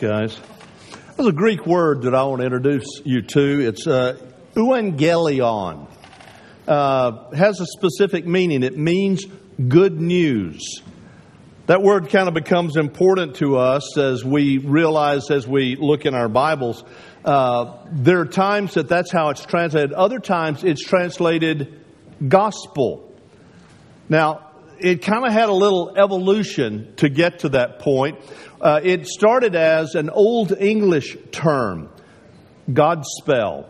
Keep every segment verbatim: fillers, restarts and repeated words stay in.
guys. There's a Greek word that I want to introduce you to. It's uh, euangelion. Uh, has a specific meaning. It means good news. That word kind of becomes important to us as we realize, as we look in our Bibles. Uh, there are times that that's how it's translated. Other times it's translated gospel. Now, it kind of had a little evolution to get to that point. Uh, it started as an Old English term, Godspell.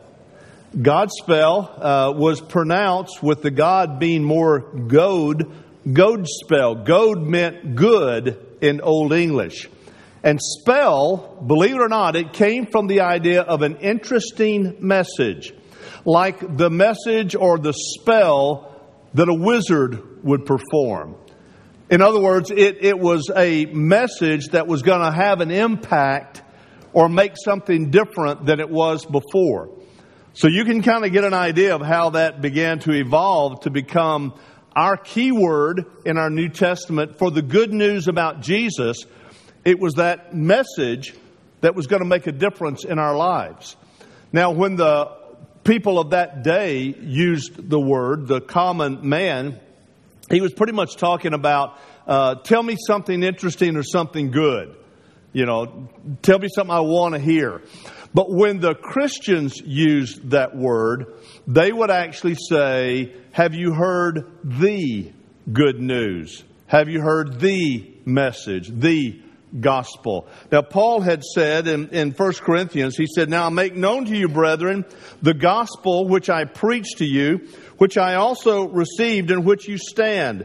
Godspell uh, was pronounced with the God being more God, Godspell. God meant good in Old English. And spell, believe it or not, it came from the idea of an interesting message, like the message or the spell that a wizard would perform. In other words, it, it was a message that was going to have an impact or make something different than it was before. So you can kind of get an idea of how that began to evolve to become our key word in our New Testament for the good news about Jesus. It was that message that was going to make a difference in our lives. Now, when the people of that day used the word, the common man, he was pretty much talking about, uh, tell me something interesting or something good. You know, tell me something I want to hear. But when the Christians used that word, they would actually say, have you heard the good news? Have you heard the message, the gospel? Now, Paul had said in, in First Corinthians, he said, now I make known to you, brethren, the gospel which I preached to you, which I also received, in which you stand,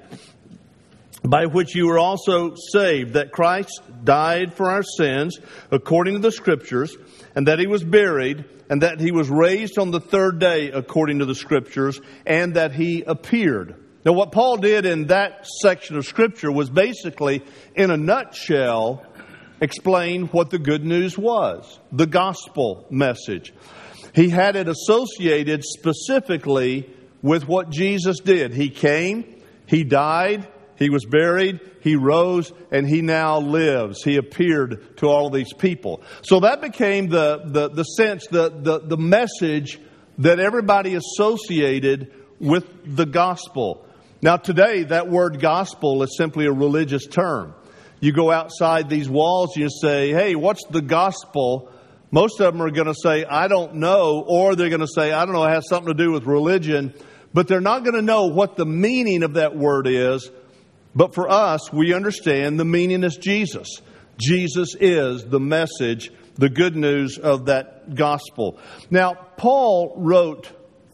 by which you were also saved, that Christ died for our sins, according to the Scriptures, and that He was buried, and that He was raised on the third day, according to the Scriptures, and that He appeared. Now, what Paul did in that section of Scripture was basically, in a nutshell, explain what the good news was, the gospel message. He had it associated specifically with what Jesus did. He came, He died, He was buried, He rose, and He now lives. He appeared to all of these people. So that became the, the, the sense, the, the, the message that everybody associated with the gospel. Now today, that word gospel is simply a religious term. You go outside these walls, you say, hey, what's the gospel? Most of them are going to say, I don't know, or they're going to say, I don't know, it has something to do with religion. But they're not going to know what the meaning of that word is. But for us, we understand the meaning is Jesus. Jesus is the message, the good news of that gospel. Now, Paul wrote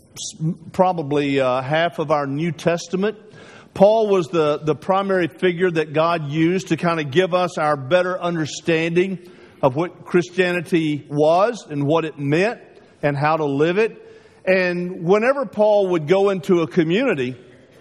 probably uh, half of our New Testament. Paul was the, the primary figure that God used to kind of give us our better understanding of what Christianity was and what it meant and how to live it. And whenever Paul would go into a community,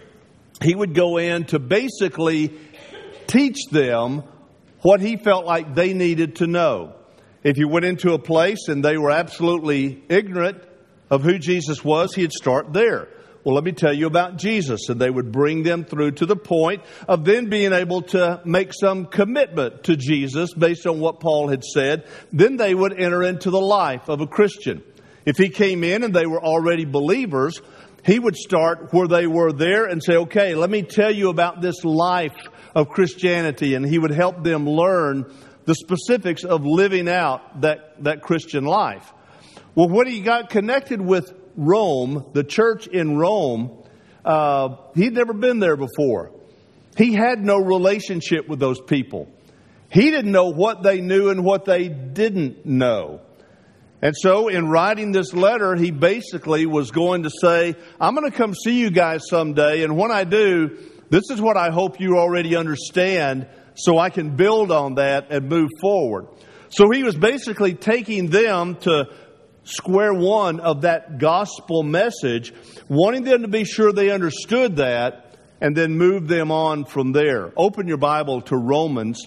he would go in to basically teach them what he felt like they needed to know. If you went into a place and they were absolutely ignorant of who Jesus was, he'd start there. Well, let me tell you about Jesus. And they would bring them through to the point of then being able to make some commitment to Jesus based on what Paul had said. Then they would enter into the life of a Christian. If he came in and they were already believers, he would start where they were there and say, okay, let me tell you about this life of Christianity. And he would help them learn the specifics of living out that, that Christian life. Well, when he got connected with Rome, the church in Rome, uh, he'd never been there before. He had no relationship with those people. He didn't know what they knew and what they didn't know. And so in writing this letter, he basically was going to say, I'm going to come see you guys someday. And when I do, this is what I hope you already understand so I can build on that and move forward. So he was basically taking them to square one of that gospel message, wanting them to be sure they understood that and then move them on from there. Open your Bible to Romans.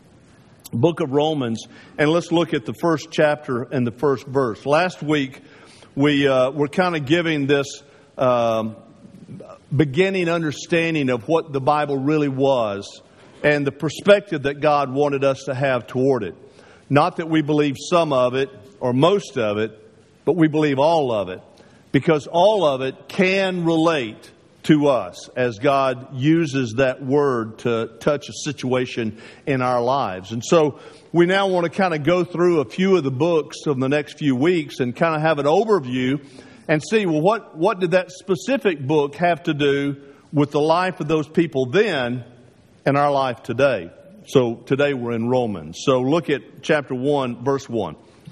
Book of Romans, and let's look at the first chapter and the first verse. Last week, we uh, were kind of giving this um, beginning understanding of what the Bible really was and the perspective that God wanted us to have toward it. Not that we believe some of it or most of it, but we believe all of it, because all of it can relate to us as God uses that word to touch a situation in our lives. And so we now want to kind of go through a few of the books of the next few weeks and kind of have an overview and see, well, what, what did that specific book have to do with the life of those people then and our life today? So today we're in Romans. So look at chapter one, verse one.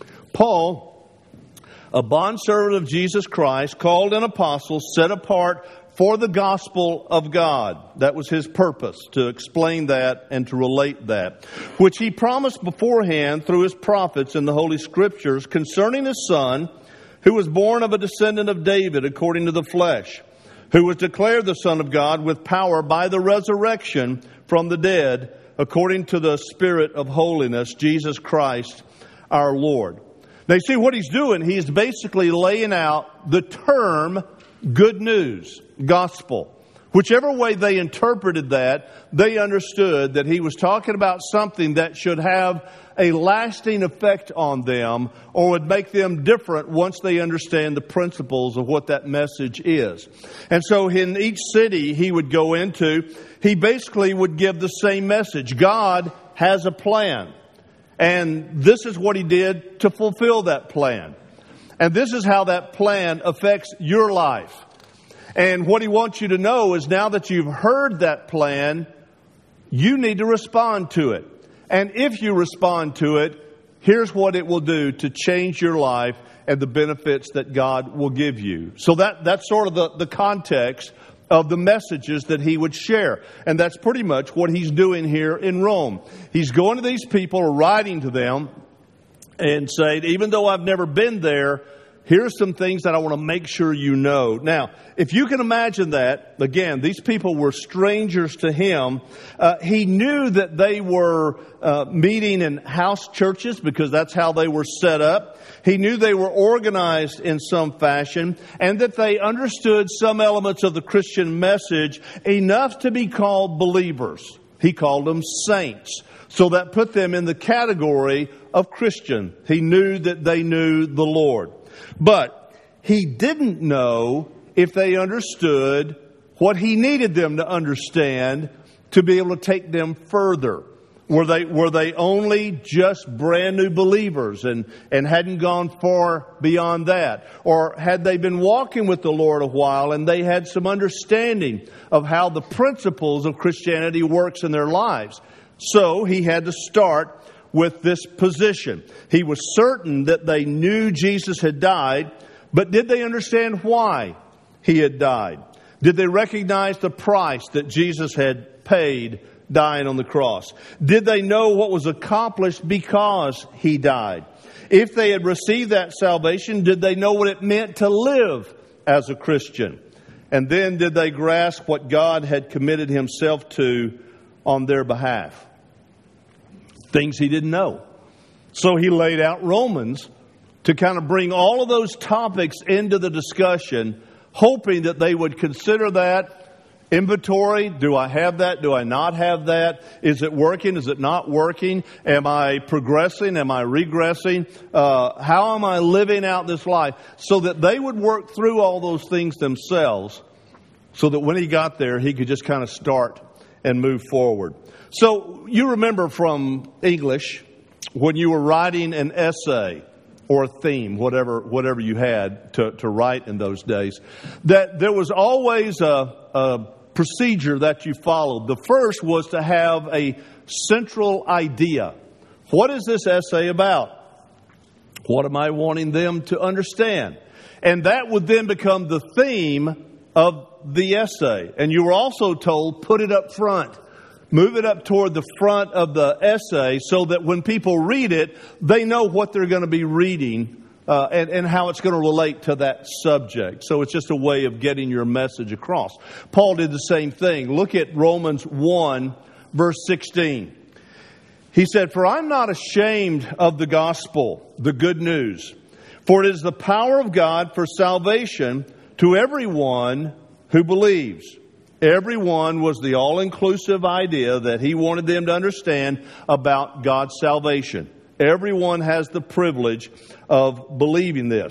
Paul, a bondservant of Jesus Christ, called an apostle, set apart for the gospel of God. That was his purpose, to explain that and to relate that, which he promised beforehand through his prophets in the Holy Scriptures concerning his Son, who was born of a descendant of David according to the flesh, who was declared the Son of God with power by the resurrection from the dead, according to the Spirit of holiness, Jesus Christ our Lord. Now you see what he's doing, he's basically laying out the term good news, gospel. Whichever way they interpreted that, they understood that he was talking about something that should have a lasting effect on them or would make them different once they understand the principles of what that message is. And so in each city he would go into, he basically would give the same message. God has a plan. And this is what he did to fulfill that plan. And this is how that plan affects your life. And what he wants you to know is now that you've heard that plan, you need to respond to it. And if you respond to it, here's what it will do to change your life and the benefits that God will give you. So that, that's sort of the, the context of the messages that he would share. And that's pretty much what he's doing here in Rome. He's going to these people, or writing to them, and saying, even though I've never been there, here's some things that I want to make sure you know. Now, if you can imagine that, again, these people were strangers to him. Uh, he knew that they were uh, meeting in house churches because that's how they were set up. He knew they were organized in some fashion and that they understood some elements of the Christian message enough to be called believers. He called them saints. So that put them in the category of Christian. He knew that they knew the Lord. But he didn't know if they understood what he needed them to understand to be able to take them further. Were they, were they only just brand new believers and, and hadn't gone far beyond that? Or had they been walking with the Lord a while and they had some understanding of how the principles of Christianity works in their lives? So he had to start with this position. He was certain that they knew Jesus had died, but did they understand why he had died? Did they recognize the price that Jesus had paid dying on the cross? Did they know what was accomplished because he died? If they had received that salvation, did they know what it meant to live as a Christian? And then did they grasp what God had committed himself to on their behalf? Things he didn't know. So he laid out Romans to kind of bring all of those topics into the discussion, hoping that they would consider that inventory. Do I have that? Do I not have that? Is it working? Is it not working? Am I progressing? Am I regressing? Uh, how am I living out this life? So that they would work through all those things themselves, so that when he got there, he could just kind of start and move forward. So you remember from English, when you were writing an essay or a theme, whatever whatever you had to, to write in those days, that there was always a, a procedure that you followed. The first was to have a central idea. What is this essay about? What am I wanting them to understand? And that would then become the theme of the essay. And you were also told, put it up front. Move it up toward the front of the essay so that when people read it, they know what they're going to be reading uh, and, and how it's going to relate to that subject. So it's just a way of getting your message across. Paul did the same thing. Look at Romans one, verse sixteen. He said, "For I'm not ashamed of the gospel, the good news, for it is the power of God for salvation to everyone who believes." Everyone was the all-inclusive idea that he wanted them to understand about God's salvation. Everyone has the privilege of believing this.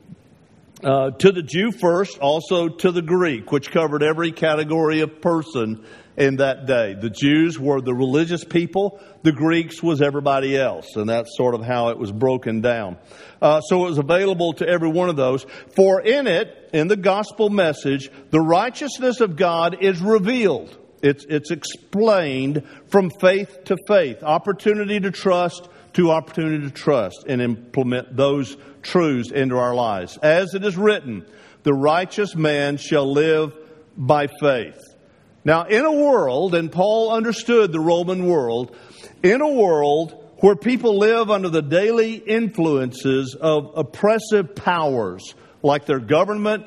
Uh, to the Jew first, also to the Greek, which covered every category of person in that day. The Jews were the religious people. The Greeks was everybody else. And that's sort of how it was broken down. Uh, so it was available to every one of those. For in it, in the gospel message, the righteousness of God is revealed. It's, it's explained from faith to faith. Opportunity to trust to opportunity to trust and implement those truths into our lives. As it is written, the righteous man shall live by faith. Now, in a world, and Paul understood the Roman world, in a world where people live under the daily influences of oppressive powers, like their government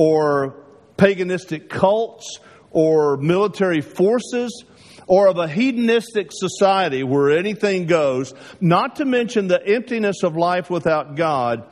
or paganistic cults or military forces, or of a hedonistic society where anything goes, not to mention the emptiness of life without God,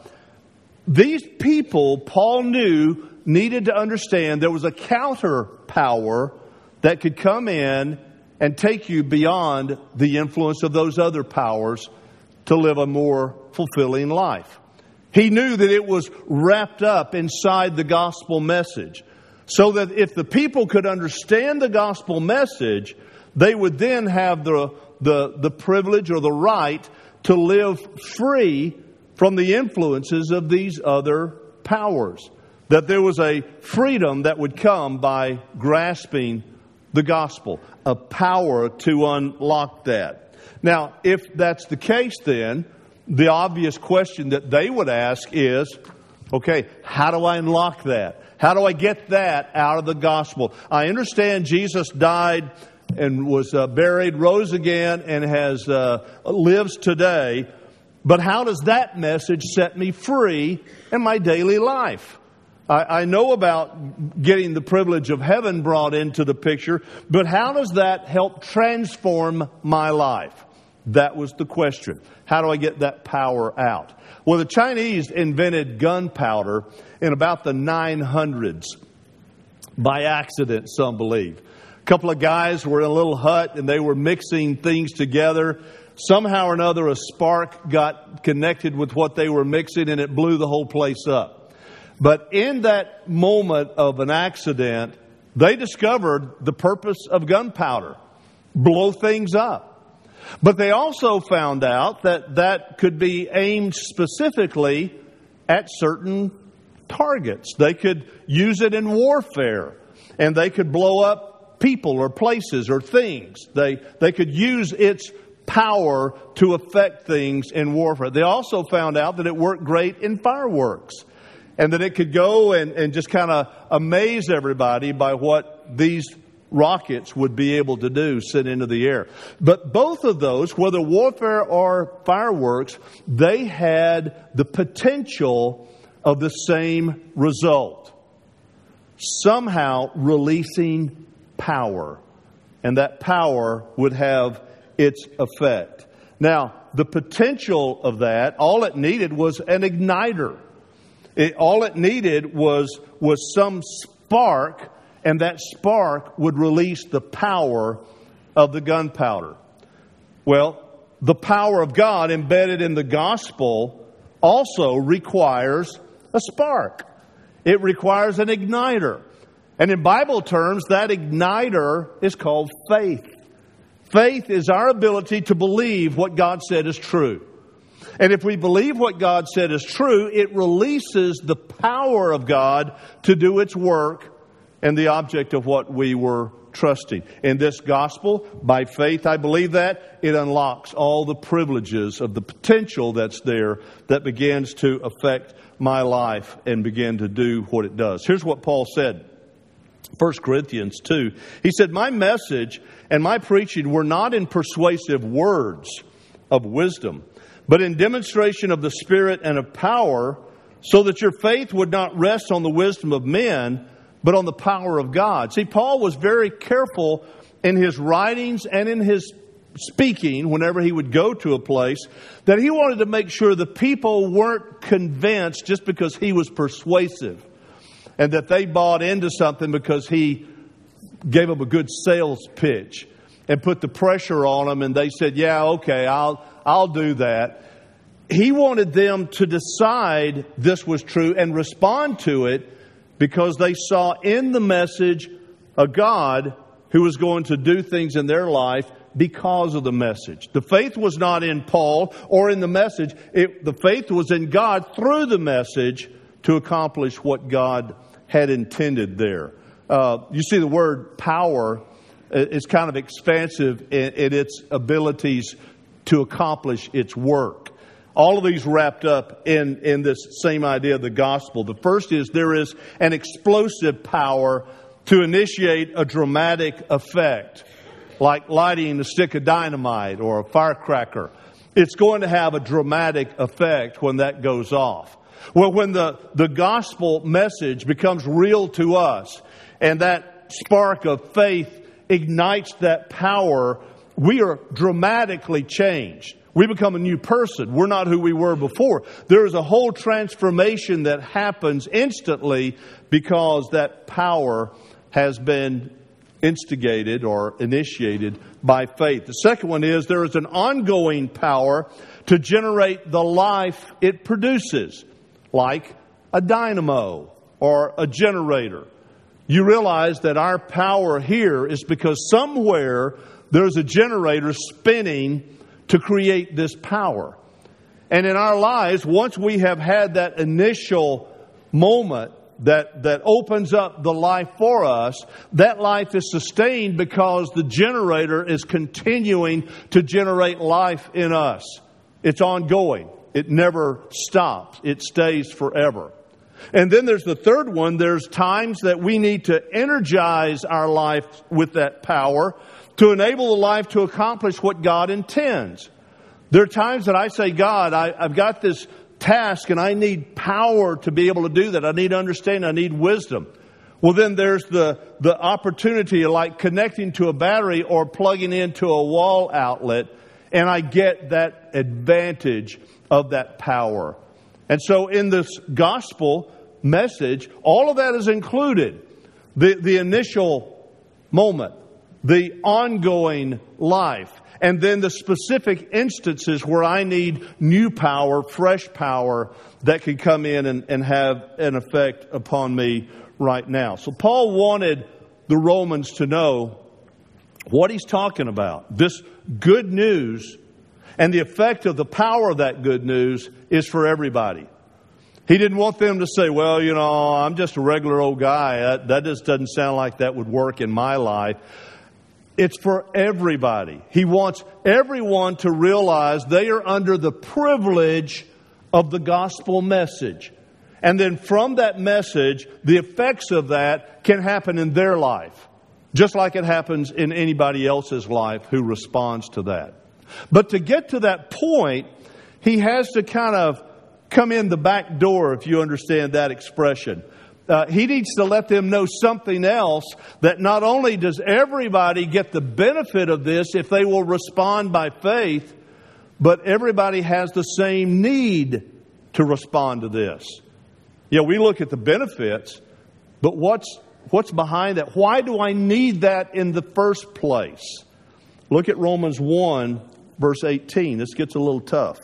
these people, Paul knew, needed to understand there was a counter power that could come in and take you beyond the influence of those other powers to live a more fulfilling life. He knew that it was wrapped up inside the gospel message, so that if the people could understand the gospel message, they would then have the, the, the privilege or the right to live free from the influences of these other powers. That there was a freedom that would come by grasping the gospel, a power to unlock that. Now, if that's the case, then the obvious question that they would ask is, okay, how do I unlock that? How do I get that out of the gospel? I understand Jesus died and was uh, buried, rose again, and has uh, lives today. But how does that message set me free in my daily life? I, I know about getting the privilege of heaven brought into the picture, but how does that help transform my life? That was the question. How do I get that power out? Well, the Chinese invented gunpowder in about the nine hundreds by accident, some believe. A couple of guys were in a little hut and they were mixing things together. Somehow or another, a spark got connected with what they were mixing and it blew the whole place up. But in that moment of an accident, they discovered the purpose of gunpowder: blow things up. But they also found out that that could be aimed specifically at certain targets. They could use it in warfare, and they could blow up people or places or things. They, they could use its power to affect things in warfare. They also found out that it worked great in fireworks, and that it could go and, and just kind of amaze everybody by what these rockets would be able to do sent into the air. But both of those, whether warfare or fireworks, they had the potential of the same result: somehow releasing power. And that power would have its effect. Now, the potential of that, all it needed was an igniter. It, all it needed was, was some spark, and that spark would release the power of the gunpowder. Well, the power of God embedded in the gospel also requires a spark. It requires an igniter. And in Bible terms, that igniter is called faith. Faith is our ability to believe what God said is true. And if we believe what God said is true, it releases the power of God to do its work and the object of what we were trusting. In this gospel, by faith, I believe that, it unlocks all the privileges of the potential that's there that begins to affect my life and begin to do what it does. Here's what Paul said, First Corinthians two. He said, "My message and my preaching were not in persuasive words of wisdom, but in demonstration of the Spirit and of power, so that your faith would not rest on the wisdom of men, but on the power of God." See, Paul was very careful in his writings and in his speaking whenever he would go to a place, that he wanted to make sure the people weren't convinced just because he was persuasive, and that they bought into something because he gave them a good sales pitch and put the pressure on them, and they said, "Yeah, okay, I'll I'll do that. He wanted them to decide this was true and respond to it because they saw in the message a God who was going to do things in their life because of the message. The faith was not in Paul or in the message. It, the faith was in God through the message to accomplish what God had intended there. Uh, you see, the word power is kind of expansive in, in its abilities to accomplish its work. All of these wrapped up in, in this same idea of the gospel. The first is there is an explosive power to initiate a dramatic effect, like lighting a stick of dynamite or a firecracker. It's going to have a dramatic effect when that goes off. Well, when the, the gospel message becomes real to us and that spark of faith ignites that power, we are dramatically changed. We become a new person. We're not who we were before. There is a whole transformation that happens instantly because that power has been instigated or initiated by faith. The second one is there is an ongoing power to generate the life it produces, like a dynamo or a generator. You realize that our power here is because somewhere there's a generator spinning to create this power. And in our lives, once we have had that initial moment that, that opens up the life for us, that life is sustained because the generator is continuing to generate life in us. It's ongoing. It never stops. It stays forever. And then there's the third one. There's times that we need to energize our life with that power to enable the life to accomplish what God intends. There are times that I say, God, I, I've got this task and I need power to be able to do that. I need understanding. I need wisdom. Well, then there's the, the opportunity like connecting to a battery or plugging into a wall outlet, and I get that advantage of that power. And so in this gospel message, all of that is included. The, the initial moment, the ongoing life, and then the specific instances where I need new power, fresh power that can come in and, and have an effect upon me right now. So Paul wanted the Romans to know what he's talking about. This good news and the effect of the power of that good news is for everybody. He didn't want them to say, well, you know, I'm just a regular old guy. That, that just doesn't sound like that would work in my life. It's for everybody. He wants everyone to realize they are under the privilege of the gospel message. And then from that message, the effects of that can happen in their life, just like it happens in anybody else's life who responds to that. But to get to that point, he has to kind of come in the back door, if you understand that expression. Uh, he needs to let them know something else, that not only does everybody get the benefit of this if they will respond by faith, but everybody has the same need to respond to this. Yeah, we look at the benefits, but what's what's behind that? Why do I need that in the first place? Look at Romans one, verse eighteen. This gets a little tough.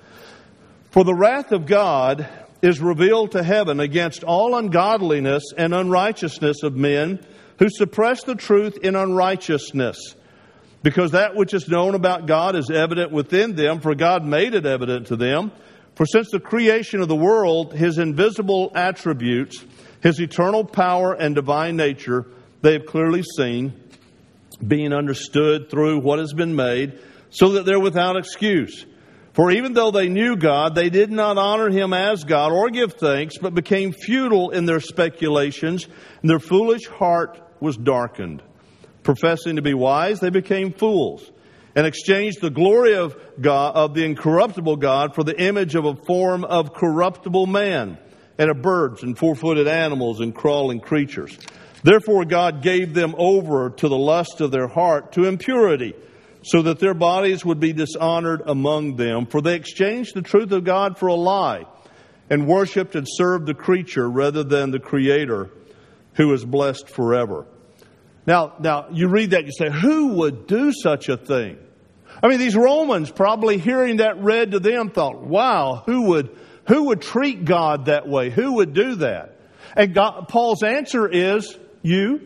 For the wrath of God is revealed to heaven against all ungodliness and unrighteousness of men who suppress the truth in unrighteousness. Because that which is known about God is evident within them, for God made it evident to them. For since the creation of the world, His invisible attributes, His eternal power and divine nature, they have clearly seen, being understood through what has been made, so that they're without excuse. For even though they knew God, they did not honor Him as God or give thanks, but became futile in their speculations, and their foolish heart was darkened. Professing to be wise, they became fools, and exchanged the glory of God, of the incorruptible God, for the image of a form of corruptible man, and of birds and four-footed animals and crawling creatures. Therefore God gave them over to the lust of their heart, to impurity, so that their bodies would be dishonored among them. For they exchanged the truth of God for a lie, and worshipped and served the creature rather than the Creator, who is blessed forever. Now, now you read that, you say, who would do such a thing? I mean, these Romans probably hearing that read to them thought, wow, who would, who would treat God that way? Who would do that? And God, Paul's answer is you,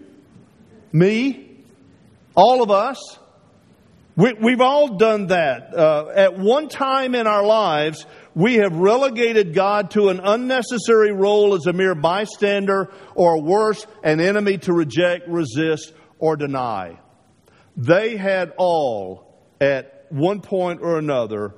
me, all of us. We, we've all done that. Uh, at one time in our lives, we have relegated God to an unnecessary role as a mere bystander, or worse, an enemy to reject, resist, or deny. They had all, at one point or another,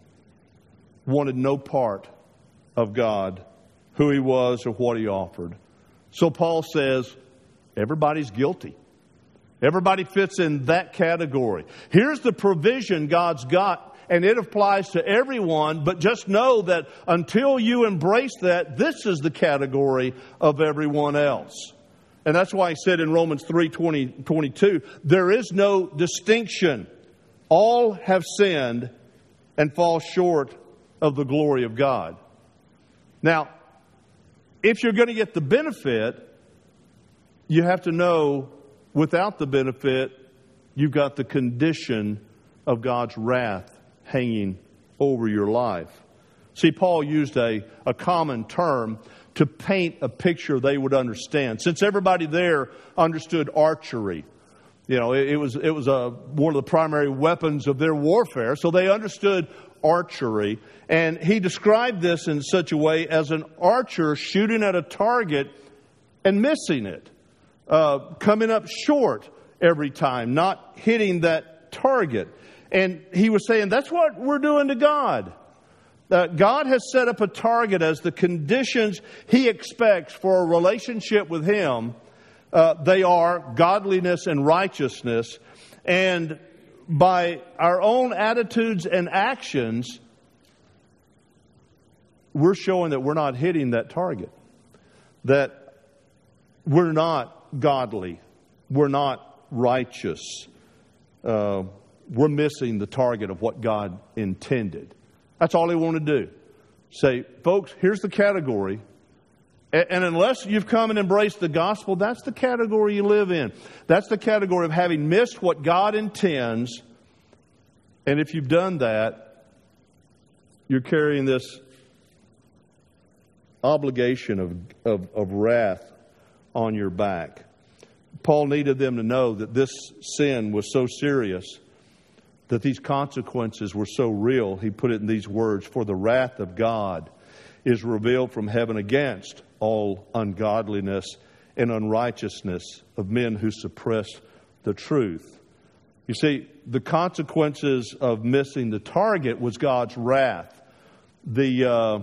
wanted no part of God, who He was or what He offered. So Paul says, everybody's guilty. Everybody fits in that category. Here's the provision God's got, and it applies to everyone, but just know that until you embrace that, this is the category of everyone else. And that's why He said in Romans three twenty, twenty-two, there is no distinction. All have sinned and fall short of the glory of God. Now, if you're going to get the benefit, you have to know without the benefit, you've got the condition of God's wrath hanging over your life. See, Paul used a, a common term to paint a picture they would understand. Since everybody there understood archery, you know, it, it was it was a, one of the primary weapons of their warfare, so they understood archery. And he described this in such a way as an archer shooting at a target and missing it. Uh, coming up short every time, not hitting that target. And he was saying that's what we're doing to God. Uh, God has set up a target as the conditions He expects for a relationship with Him. Uh, they are godliness and righteousness. And by our own attitudes and actions, we're showing that we're not hitting that target. That we're not godly. We're not righteous. Uh, we're missing the target of what God intended. That's all He wanted to do. Say, folks, here's the category. And, and unless you've come and embraced the gospel, that's the category you live in. That's the category of having missed what God intends. And if you've done that, you're carrying this obligation of, of, of wrath on your back. Paul needed them to know that this sin was so serious, that these consequences were so real. He put it in these words, for the wrath of God is revealed from heaven against all ungodliness and unrighteousness of men who suppress the truth. You see, the consequences of missing the target was God's wrath. The uh,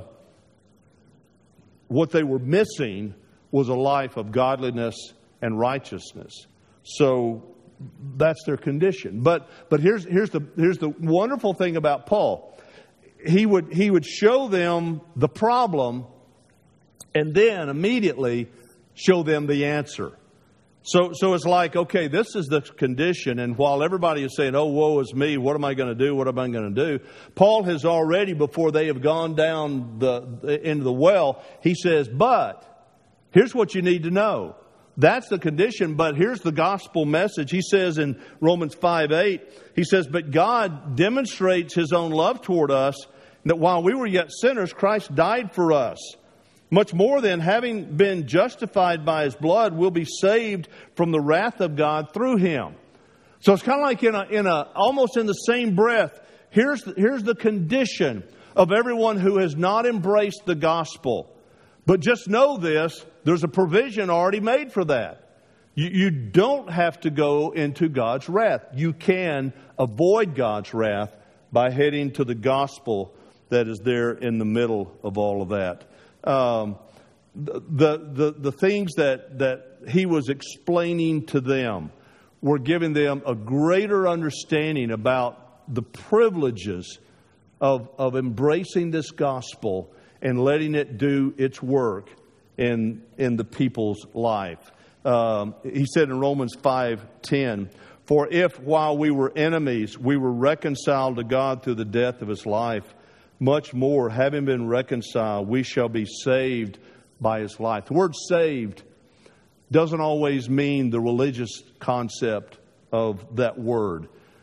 what they were missing was a life of godliness and righteousness. So that's their condition. But but here's here's the here's the wonderful thing about Paul. He would he would show them the problem and then immediately show them the answer. So so it's like, okay, this is the condition, and while everybody is saying, oh, woe is me, what am I going to do? What am I going to do? Paul has already, before they have gone down the into the well, he says, but here's what you need to know. That's the condition, but here's the gospel message. He says in Romans five eight, he says, but God demonstrates His own love toward us, that while we were yet sinners, Christ died for us. Much more than having been justified by His blood, we'll be saved from the wrath of God through Him. So it's kind of like in a, in a, almost in the same breath. Here's the, here's the condition of everyone who has not embraced the gospel. But just know this, there's a provision already made for that. You, you don't have to go into God's wrath. You can avoid God's wrath by heading to the gospel that is there in the middle of all of that. Um, the, the, the things that, that he was explaining to them were giving them a greater understanding about the privileges of, of embracing this gospel and letting it do its work in, in the people's life. Um, he said in Romans five ten, for if while we were enemies, we were reconciled to God through the death of His life, much more, having been reconciled, we shall be saved by His life. The word saved doesn't always mean the religious concept of that word.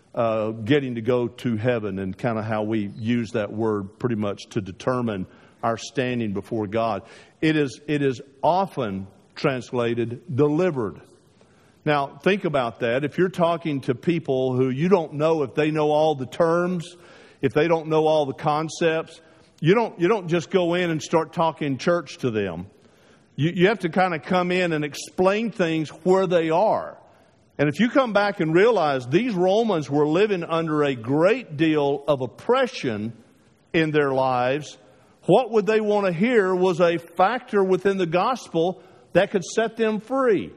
uh, getting to go to heaven, and kind of how we use that word pretty much to determine our standing before God. It is, it is often translated delivered. Now, think about that. If you're talking to people who you don't know if they know all the terms, if they don't know all the concepts, you don't, you don't just go in and start talking church to them. You, you have to kind of come in and explain things where they are. And if you come back and realize these Romans were living under a great deal of oppression in their lives, what would they want to hear was a factor within the gospel that could set them free.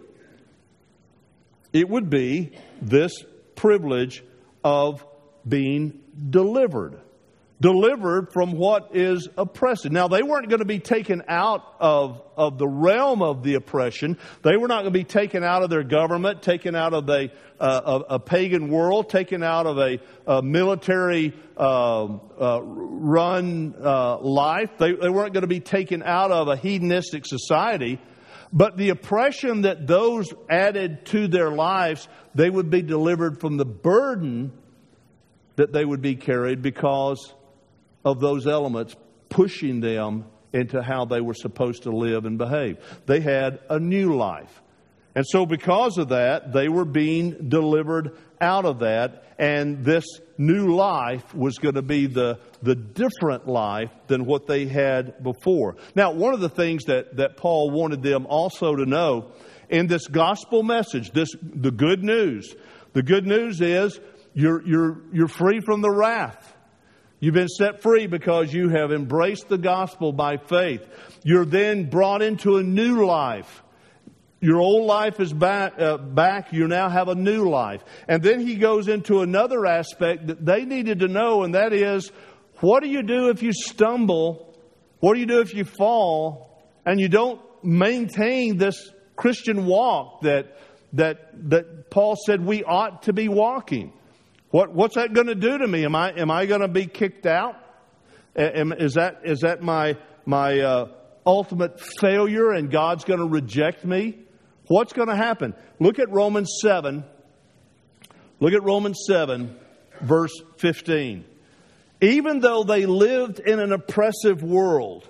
It would be this privilege of being delivered. Delivered from what is oppressive. Now, they weren't going to be taken out of, of the realm of the oppression. They were not going to be taken out of their government, taken out of a, uh, a, a pagan world, taken out of a, a military uh, uh, run uh, life. They, they weren't going to be taken out of a hedonistic society. But the oppression that those added to their lives, they would be delivered from the burden that they would be carried because of those elements pushing them into how they were supposed to live and behave. They had a new life. And so because of that, they were being delivered out of that. And this new life was going to be the, the different life than what they had before. Now, one of the things that, that Paul wanted them also to know in this gospel message, this the good news, the good news is you're, you're, you're free from the wrath. You've been set free because you have embraced the gospel by faith. You're then brought into a new life. Your old life is back, uh, back. You now have a new life. And then he goes into another aspect that they needed to know, and that is, what do you do if you stumble? What do you do if you fall and you don't maintain this Christian walk that that that Paul said we ought to be walking? What what's that going to do to me? Am I am I going to be kicked out? Am, is that is that my my uh, ultimate failure, and God's going to reject me? What's going to happen? Look at Romans seven. Look at Romans seven, verse fifteen. Even though they lived in an oppressive world,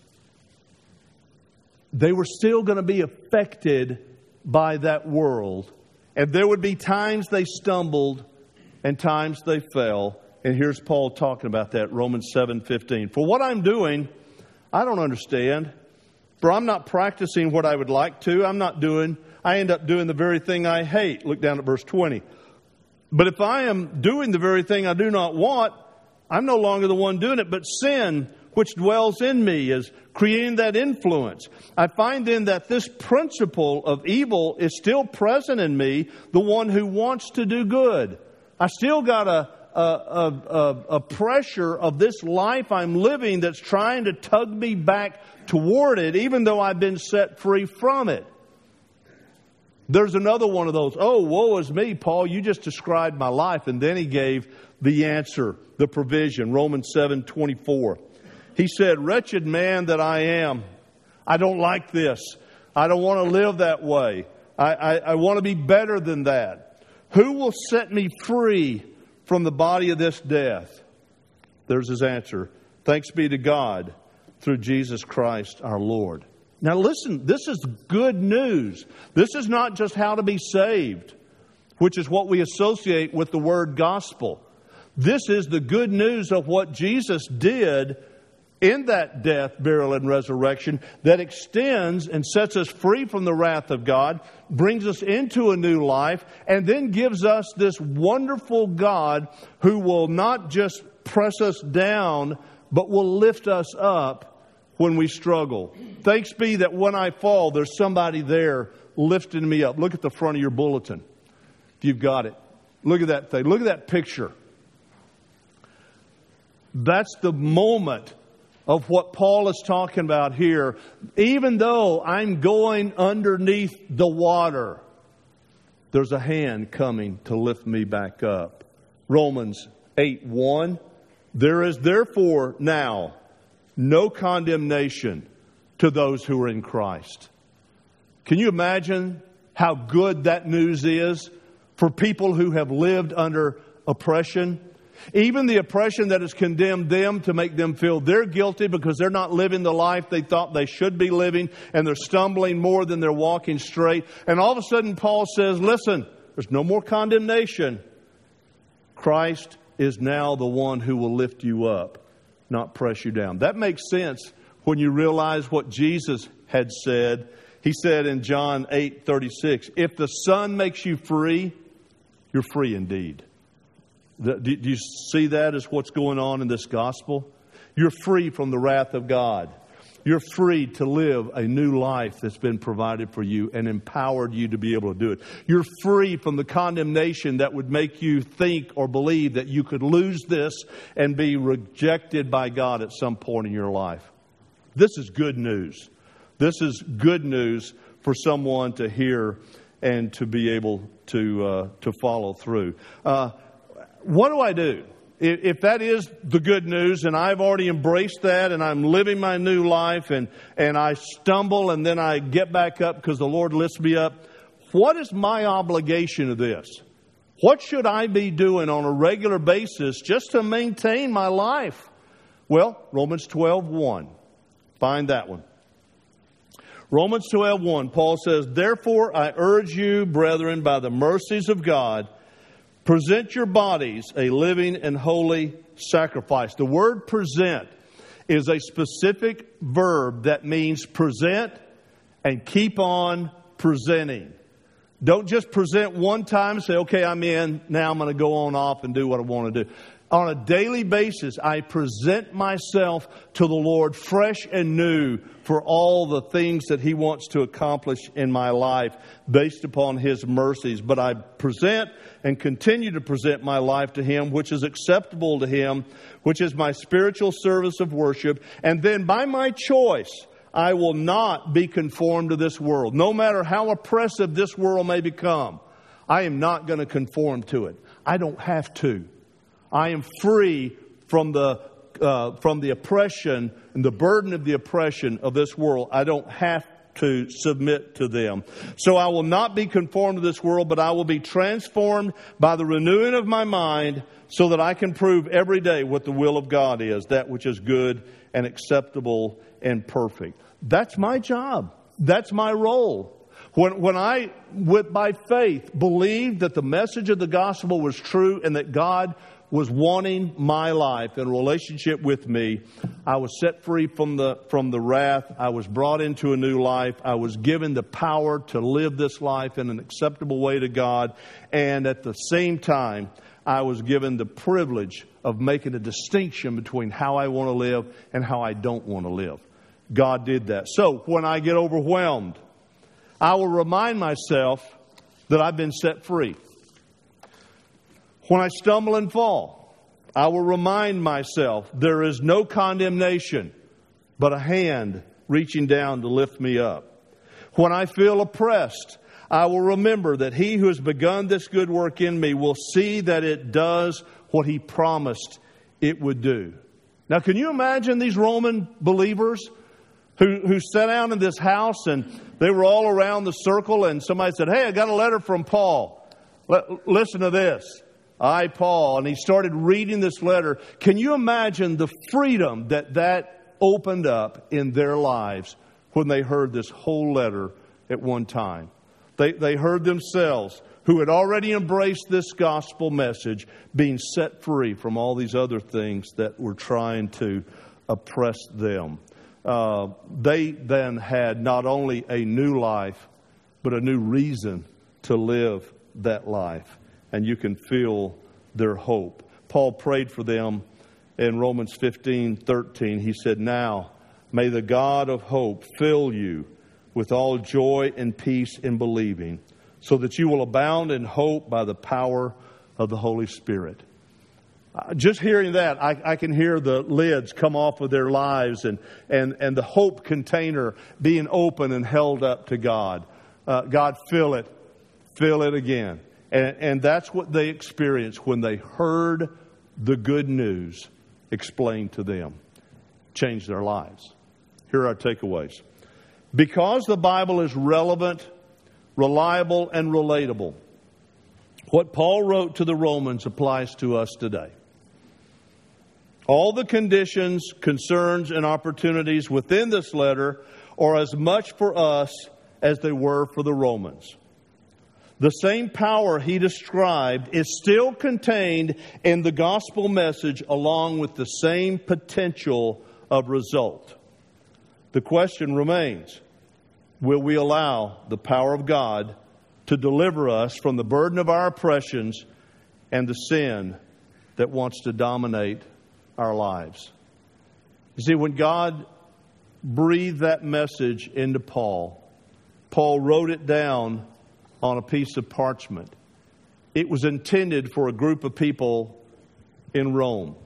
they were still going to be affected by that world. And there would be times they stumbled and times they fell. And here's Paul talking about that, Romans seven fifteen. For what I'm doing, I don't understand. For I'm not practicing what I would like to. I'm not doing, I end up doing the very thing I hate. Look down at verse twenty. But if I am doing the very thing I do not want, I'm no longer the one doing it, but sin, which dwells in me, is creating that influence. I find then that this principle of evil is still present in me, the one who wants to do good. I still got a, a, a, a pressure of this life I'm living that's trying to tug me back toward it, even though I've been set free from it. There's another one of those, oh, woe is me, Paul, you just described my life. And then he gave the answer, the provision, Romans seven twenty-four. He said, wretched man that I am, I don't like this. I don't want to live that way. I, I, I want to be better than that. Who will set me free from the body of this death? There's his answer. Thanks be to God through Jesus Christ our Lord. Now listen, this is good news. This is not just how to be saved, which is what we associate with the word gospel. This is the good news of what Jesus did in that death, burial, and resurrection that extends and sets us free from the wrath of God, brings us into a new life, and then gives us this wonderful God who will not just press us down, but will lift us up when we struggle. Thanks be that when I fall, there's somebody there lifting me up. Look at the front of your bulletin, if you've got it. Look at that thing. Look at that picture. That's the moment of what Paul is talking about here. Even though I'm going underneath the water, there's a hand coming to lift me back up. Romans eight one. There is therefore now no condemnation to those who are in Christ. Can you imagine how good that news is for people who have lived under oppression, even the oppression that has condemned them to make them feel they're guilty because they're not living the life they thought they should be living, and they're stumbling more than they're walking straight. And all of a sudden Paul says, listen, there's no more condemnation. Christ is now the one who will lift you up, not press you down. That makes sense when you realize what Jesus had said. He said in John eight thirty-six, if the Son makes you free, you're free indeed. Do you see that as what's going on in this gospel? You're free from the wrath of God. You're free to live a new life that's been provided for you and empowered you to be able to do it. You're free from the condemnation that would make you think or believe that you could lose this and be rejected by God at some point in your life. This is good news. This is good news for someone to hear and to be able to uh, to follow through. Uh, what do I do? If that is the good news and I've already embraced that and I'm living my new life and, and I stumble and then I get back up because the Lord lifts me up, what is my obligation to this? What should I be doing on a regular basis just to maintain my life? Well, Romans twelve one. Find that one. Romans twelve one, Paul says, therefore I urge you, brethren, by the mercies of God, present your bodies a living and holy sacrifice. The word present is a specific verb that means present and keep on presenting. Don't just present one time and say, okay, I'm in. Now I'm going to go on off and do what I want to do. On a daily basis, I present myself to the Lord fresh and new for all the things that He wants to accomplish in my life based upon His mercies. But I present and continue to present my life to Him, which is acceptable to Him, which is my spiritual service of worship. And then by my choice, I will not be conformed to this world. No matter how oppressive this world may become, I am not going to conform to it. I don't have to. I am free from the uh, from the oppression and the burden of the oppression of this world. I don't have to submit to them. So I will not be conformed to this world, but I will be transformed by the renewing of my mind so that I can prove every day what the will of God is, that which is good and acceptable and perfect. That's my job. That's my role. When, when I, with by faith, believed that the message of the gospel was true and that God was wanting my life in relationship with me, I was set free from the from the wrath. I was brought into a new life. I was given the power to live this life in an acceptable way to God. And at the same time, I was given the privilege of making a distinction between how I want to live and how I don't want to live. God did that. So when I get overwhelmed, I will remind myself that I've been set free. When I stumble and fall, I will remind myself there is no condemnation, but a hand reaching down to lift me up. When I feel oppressed, I will remember that He who has begun this good work in me will see that it does what He promised it would do. Now, can you imagine these Roman believers who, who sat down in this house and they were all around the circle and somebody said, hey, I got a letter from Paul. L- listen to this. I, Paul, and he started reading this letter. Can you imagine the freedom that that opened up in their lives when they heard this whole letter at one time? They, they heard themselves, who had already embraced this gospel message, being set free from all these other things that were trying to oppress them. Uh, they then had not only a new life, but a new reason to live that life. And you can feel their hope. Paul prayed for them in Romans fifteen thirteen. He said, now may the God of hope fill you with all joy and peace in believing, so that you will abound in hope by the power of the Holy Spirit. Uh, just hearing that, I, I can hear the lids come off of their lives and, and, and the hope container being open and held up to God. Uh, God, fill it. Fill it again. And, and that's what they experienced when they heard the good news explained to them. Changed their lives. Here are our takeaways. Because the Bible is relevant, reliable, and relatable, What Paul wrote to the Romans applies to us today. All the conditions, concerns, and opportunities within this letter are as much for us as they were for the Romans. The same power he described is still contained in the gospel message, along with the same potential of result. The question remains, will we allow the power of God to deliver us from the burden of our oppressions and the sin that wants to dominate our lives? You see, when God breathed that message into Paul, Paul wrote it down on a piece of parchment. It was intended for a group of people in Rome.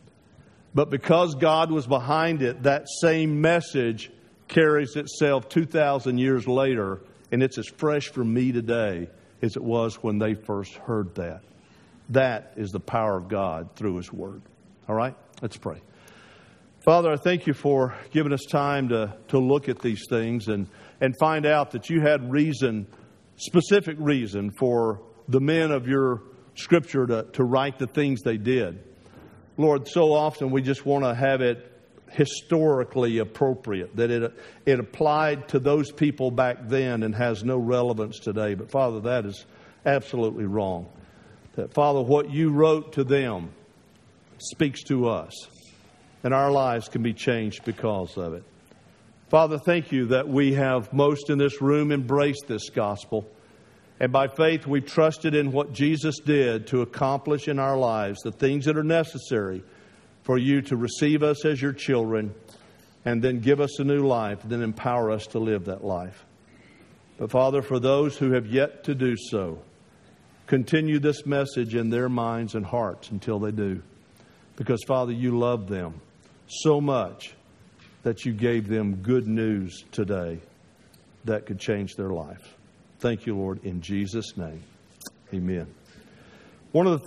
But because God was behind it, that same message carries itself two thousand years later, and it's as fresh for me today as it was when they first heard that. That is the power of God through His Word. All right? Let's pray. Father, I thank You for giving us time to, to look at these things and, and find out that You had reason, specific reason for the men of Your Scripture to, to write the things they did. Lord, so often we just want to have it historically appropriate, that it it applied to those people back then and has no relevance today. But Father, that is absolutely wrong. That, Father, what You wrote to them speaks to us, and our lives can be changed because of it. Father, thank You that we have, most in this room, embraced this gospel. And by faith, we've trusted in what Jesus did to accomplish in our lives the things that are necessary for You to receive us as Your children and then give us a new life, and then empower us to live that life. But Father, for those who have yet to do so, continue this message in their minds and hearts until they do. Because Father, You love them so much that You gave them good news today that could change their life. Thank You, Lord, in Jesus' name. Amen. One of the